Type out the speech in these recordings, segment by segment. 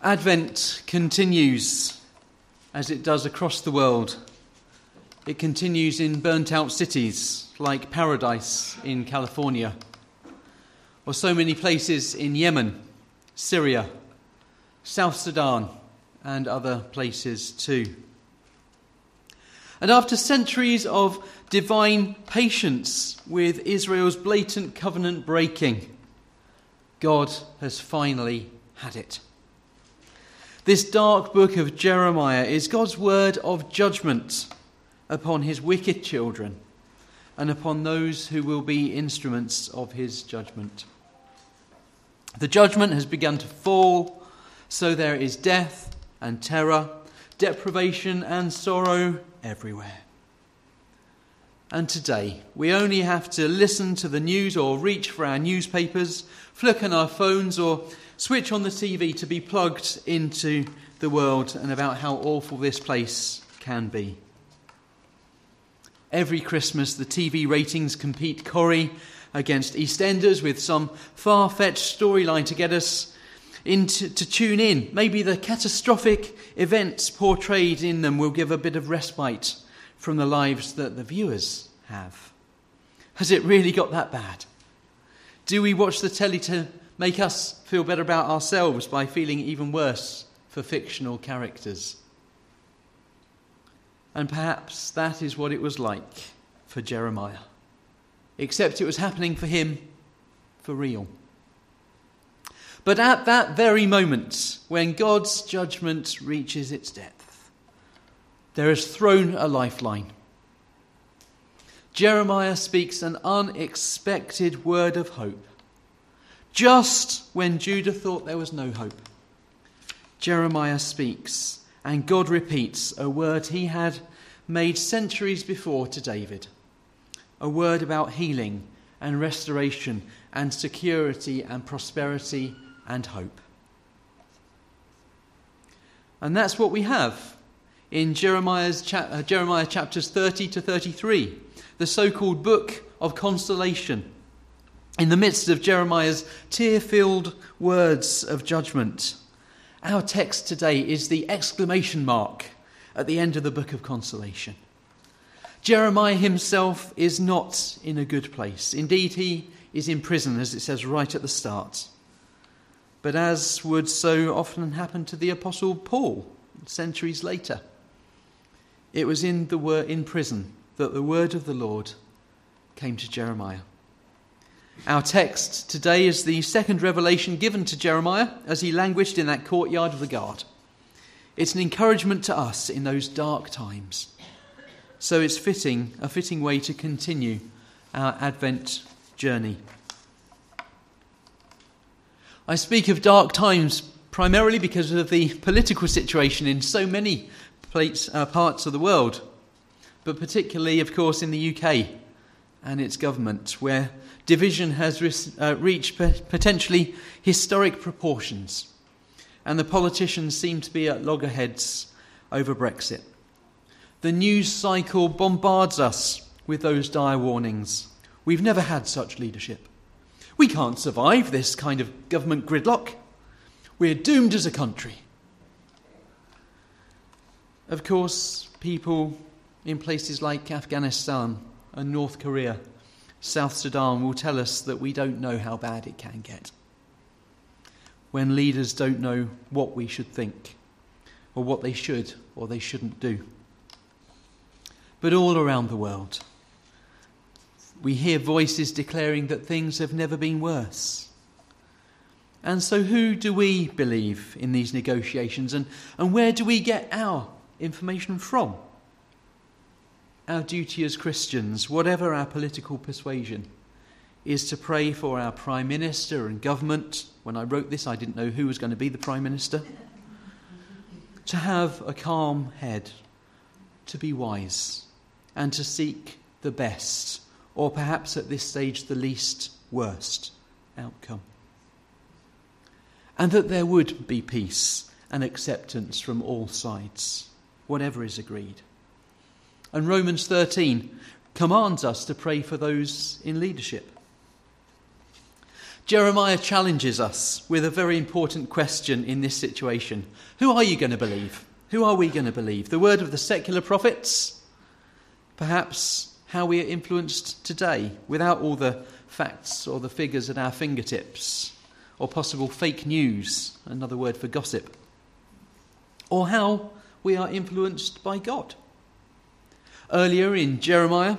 Advent continues as it does across the world. It continues in burnt-out cities like Paradise in California, or so many places in Yemen, Syria, South Sudan, and other places too. And after centuries of divine patience with Israel's blatant covenant breaking, God has finally had it. This dark book of Jeremiah is God's word of judgment upon his wicked children and upon those who will be instruments of his judgment. The judgment has begun to fall, so there is death and terror, deprivation and sorrow everywhere. And today, we only have to listen to the news or reach for our newspapers, flick on our phones or switch on the TV to be plugged into the world and about how awful this place can be. Every Christmas, the TV ratings compete Corrie against EastEnders with some far-fetched storyline to get us to tune in. Maybe the catastrophic events portrayed in them will give a bit of respite from the lives that the viewers have. Has it really got that bad? Do we watch the telly to make us feel better about ourselves by feeling even worse for fictional characters? And perhaps that is what it was like for Jeremiah, except it was happening for him for real. But at that very moment, when God's judgment reaches its depth, there is thrown a lifeline. Jeremiah speaks an unexpected word of hope. Just when Judah thought there was no hope, Jeremiah speaks, and God repeats a word he had made centuries before to David. A word about healing and restoration and security and prosperity and hope. And that's what we have in Jeremiah chapters 30 to 33, the so-called book of consolation. In the midst of Jeremiah's tear-filled words of judgment, our text today is the exclamation mark at the end of the book of consolation. Jeremiah himself is not in a good place. Indeed, he is in prison, as it says right at the start. But as would so often happen to the Apostle Paul centuries later, it was in prison that the word of the Lord came to Jeremiah. Our text today is the second revelation given to Jeremiah as he languished in that courtyard of the guard. It's an encouragement to us in those dark times. So it's a fitting way to continue our Advent journey. I speak of dark times primarily because of the political situation in so many parts of the world, but particularly, of course, in the UK and its government, where division has reached potentially historic proportions, and the politicians seem to be at loggerheads over Brexit. The news cycle bombards us with those dire warnings. We've never had such leadership. We can't survive this kind of government gridlock. We're doomed as a country. Of course, people in places like Afghanistan and North Korea, South Sudan will tell us that we don't know how bad it can get. When leaders don't know what we should think, or what they should or they shouldn't do. But all around the world, we hear voices declaring that things have never been worse. And so who do we believe in these negotiations, and where do we get our information from? Our duty as Christians, whatever our political persuasion, is to pray for our Prime Minister and government. When I wrote this, I didn't know who was going to be the Prime Minister. To have a calm head, to be wise, and to seek the best, or perhaps at this stage the least worst outcome. And that there would be peace and acceptance from all sides, whatever is agreed. And Romans 13 commands us to pray for those in leadership. Jeremiah challenges us with a very important question in this situation. Who are you going to believe? Who are we going to believe? The word of the secular prophets? Perhaps how we are influenced today without all the facts or the figures at our fingertips, or possible fake news, another word for gossip. Or how we are influenced by God. Earlier in Jeremiah,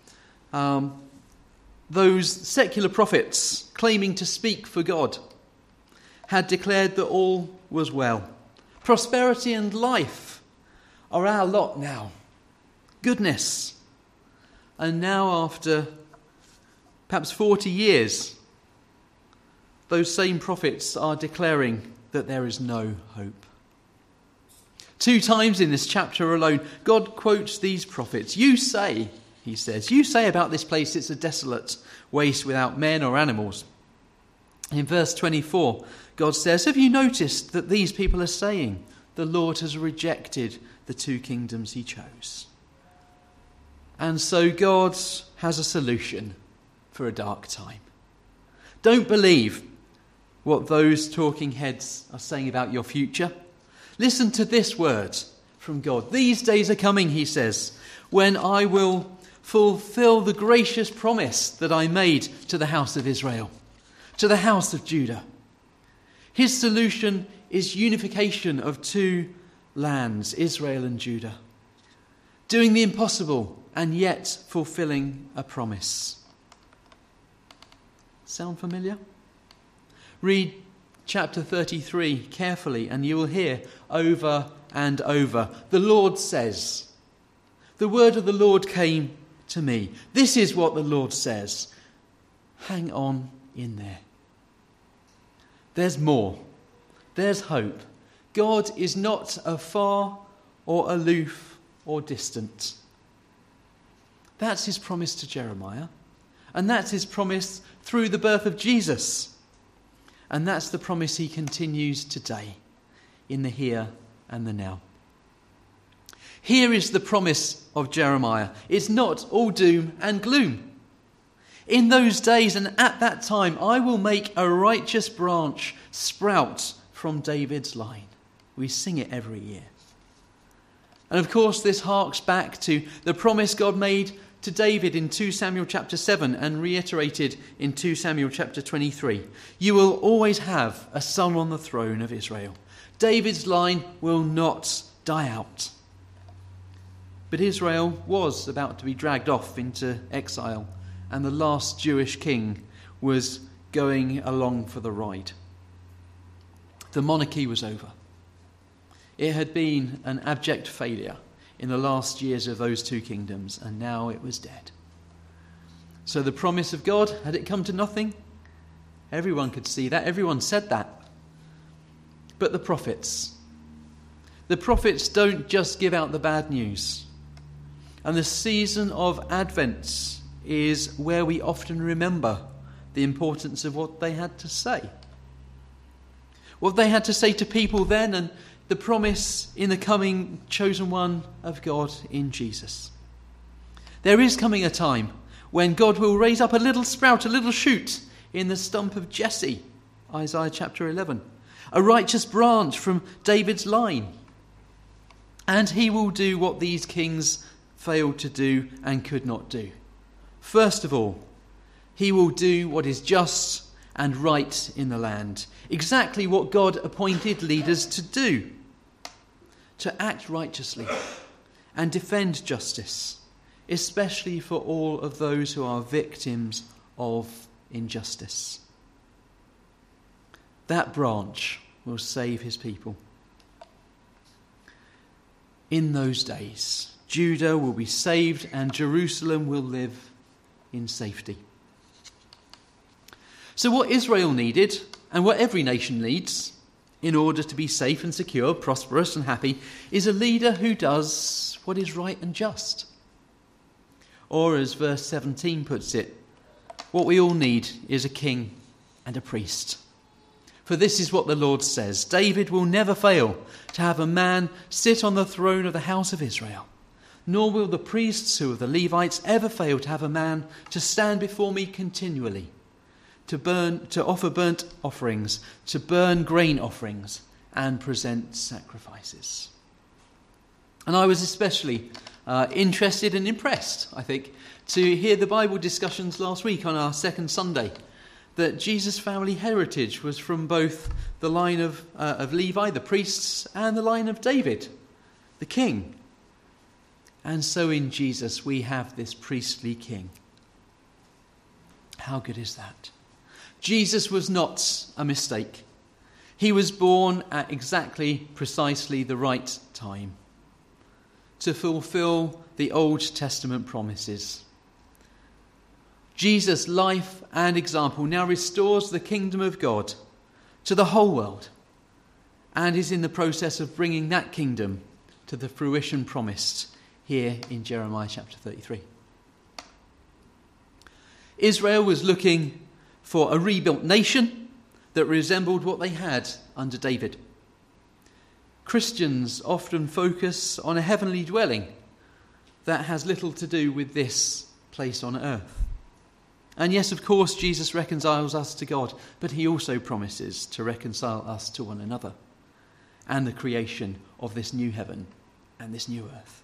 those secular prophets claiming to speak for God had declared that all was well. Prosperity and life are our lot now. Goodness. And now, after perhaps 40 years, those same prophets are declaring that there is no hope. 2 times in this chapter alone, God quotes these prophets. You say, he says, you say about this place it's a desolate waste without men or animals. In verse 24, God says, have you noticed that these people are saying the Lord has rejected the 2 kingdoms he chose? And so God has a solution for a dark time. Don't believe what those talking heads are saying about your future. Listen to this word from God. These days are coming, he says, when I will fulfill the gracious promise that I made to the house of Israel, to the house of Judah. His solution is unification of 2 lands, Israel and Judah, doing the impossible and yet fulfilling a promise. Sound familiar? Read chapter 33 carefully and you will hear over and over, the Lord says, the word of the Lord came to me. This is what the Lord says. Hang on in there. There's more. There's hope. God is not afar or aloof or distant. That's his promise to Jeremiah. And that's his promise through the birth of Jesus. And that's the promise he continues today in the here and the now. Here is the promise of Jeremiah. It's not all doom and gloom. In those days and at that time, I will make a righteous branch sprout from David's line. We sing it every year. And of course, this harks back to the promise God made to David in 2 Samuel chapter 7 and reiterated in 2 Samuel chapter 23. You will always have a son on the throne of Israel. David's line will not die out. But Israel was about to be dragged off into exile, and the last Jewish king was going along for the ride. The monarchy was over. It had been an abject failure in the last years of those 2 kingdoms, and now it was dead. So the promise of God, had it come to nothing? Everyone could see that. Everyone said that. But the prophets don't just give out the bad news. And the season of Advent is where we often remember the importance of what they had to say. What they had to say to people then, and the promise in the coming chosen one of God in Jesus. There is coming a time when God will raise up a little sprout, a little shoot in the stump of Jesse, Isaiah chapter 11, a righteous branch from David's line. And he will do what these kings failed to do and could not do. First of all, he will do what is just and right in the land. Exactly what God appointed leaders to do. To act righteously and defend justice, especially for all of those who are victims of injustice. That branch will save his people. In those days, Judah will be saved and Jerusalem will live in safety. So what Israel needed, and what every nation needs, in order to be safe and secure, prosperous and happy, is a leader who does what is right and just. Or as verse 17 puts it, what we all need is a king and a priest. For this is what the Lord says, David will never fail to have a man sit on the throne of the house of Israel, nor will the priests who are the Levites ever fail to have a man to stand before me continually. to offer burnt offerings, to burn grain offerings, and present sacrifices. And I was especially interested and impressed, I think, to hear the Bible discussions last week on our second Sunday, that Jesus' family heritage was from both the line of Levi, the priests, and the line of David, the king. And so in Jesus we have this priestly king. How good is that? Jesus was not a mistake. He was born at precisely the right time to fulfill the Old Testament promises. Jesus' life and example now restores the kingdom of God to the whole world and is in the process of bringing that kingdom to the fruition promised here in Jeremiah chapter 33. Israel was looking for a rebuilt nation that resembled what they had under David. Christians often focus on a heavenly dwelling that has little to do with this place on earth. And yes, of course, Jesus reconciles us to God, but he also promises to reconcile us to one another and the creation of this new heaven and this new earth.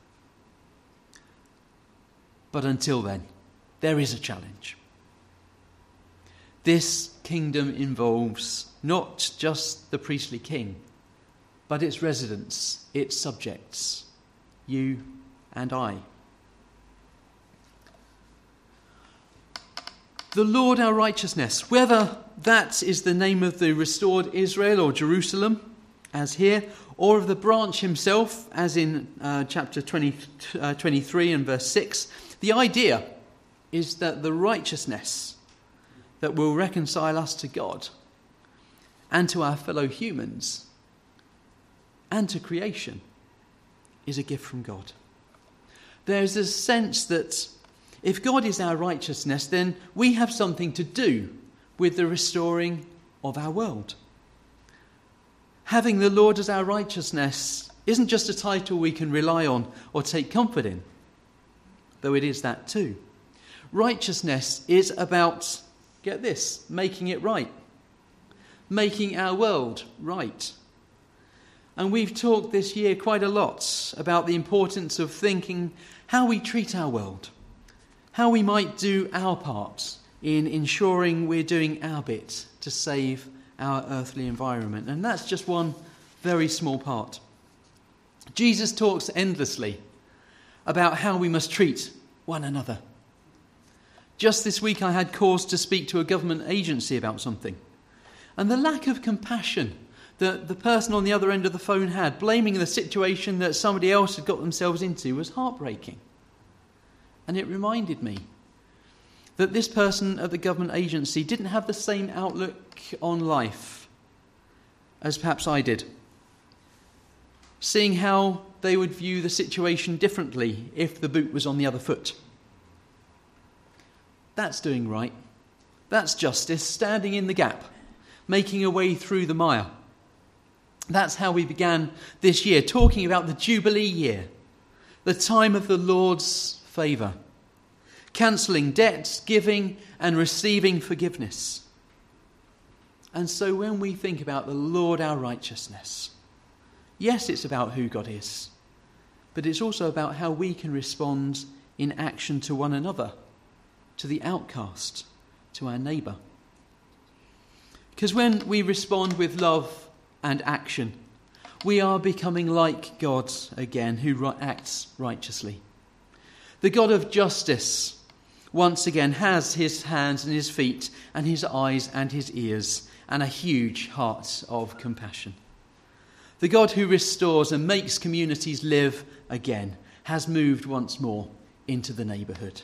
But until then, there is a challenge. This kingdom involves not just the priestly king, but its residents, its subjects, you and I. The Lord our righteousness, whether that is the name of the restored Israel or Jerusalem, as here, or of the branch himself, as in chapter 23 and verse 6, the idea is that the righteousness that will reconcile us to God and to our fellow humans and to creation is a gift from God. There's a sense that if God is our righteousness, then we have something to do with the restoring of our world. Having the Lord as our righteousness isn't just a title we can rely on or take comfort in, though it is that too. Righteousness is about, get this, making it right. Making our world right. And we've talked this year quite a lot about the importance of thinking how we treat our world, how we might do our part in ensuring we're doing our bit to save our earthly environment. And that's just one very small part. Jesus talks endlessly about how we must treat one another. Just this week I had cause to speak to a government agency about something. And the lack of compassion that the person on the other end of the phone had, blaming the situation that somebody else had got themselves into, was heartbreaking. And it reminded me that this person at the government agency didn't have the same outlook on life as perhaps I did. Seeing how they would view the situation differently if the boot was on the other foot. That's doing right. That's justice, standing in the gap, making a way through the mire. That's how we began this year, talking about the Jubilee year, the time of the Lord's favour, cancelling debts, giving and receiving forgiveness. And so when we think about the Lord our righteousness, yes, it's about who God is, but it's also about how we can respond in action to one another, to the outcast, to our neighbour. Because when we respond with love and action, we are becoming like God again, who acts righteously. The God of justice once again has his hands and his feet and his eyes and his ears and a huge heart of compassion. The God who restores and makes communities live again has moved once more into the neighbourhood.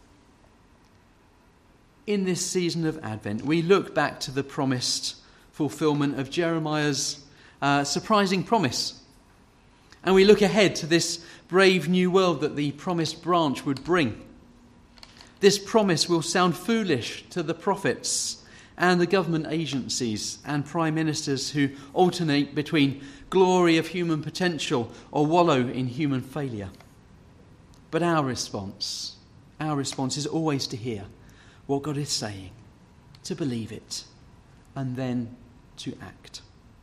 In this season of Advent, we look back to the promised fulfilment of Jeremiah's surprising promise. And we look ahead to this brave new world that the promised branch would bring. This promise will sound foolish to the prophets and the government agencies and prime ministers who alternate between glory of human potential or wallow in human failure. But our response is always to hear what God is saying, to believe it, and then to act.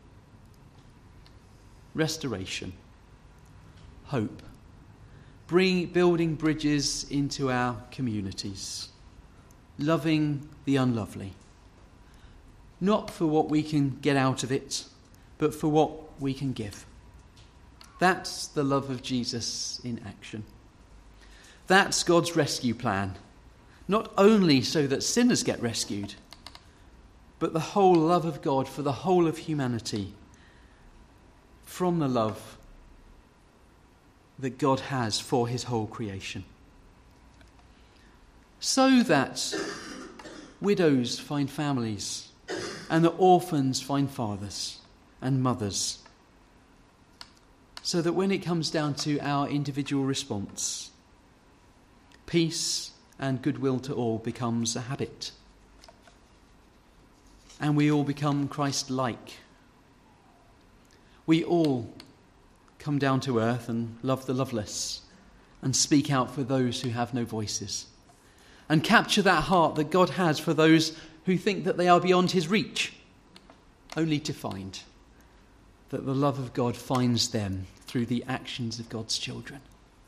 Restoration, hope, building bridges into our communities, loving the unlovely, not for what we can get out of it, but for what we can give. That's the love of Jesus in action. That's God's rescue plan, not only so that sinners get rescued, but the whole love of God for the whole of humanity, from the love that God has for his whole creation. So that widows find families, and the orphans find fathers and mothers. So that when it comes down to our individual response, peace and goodwill to all becomes a habit. And we all become Christ-like. We all come down to earth and love the loveless and speak out for those who have no voices, and capture that heart that God has for those who think that they are beyond his reach, only to find that the love of God finds them through the actions of God's children.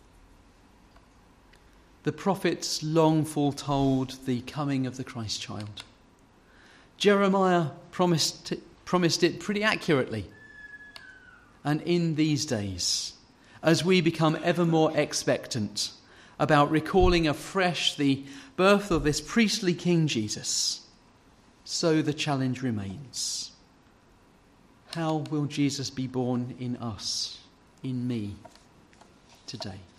The prophets long foretold the coming of the Christ child. Jeremiah promised it pretty accurately. And in these days, as we become ever more expectant about recalling afresh the birth of this priestly King Jesus, so the challenge remains. How will Jesus be born in us, in me, today?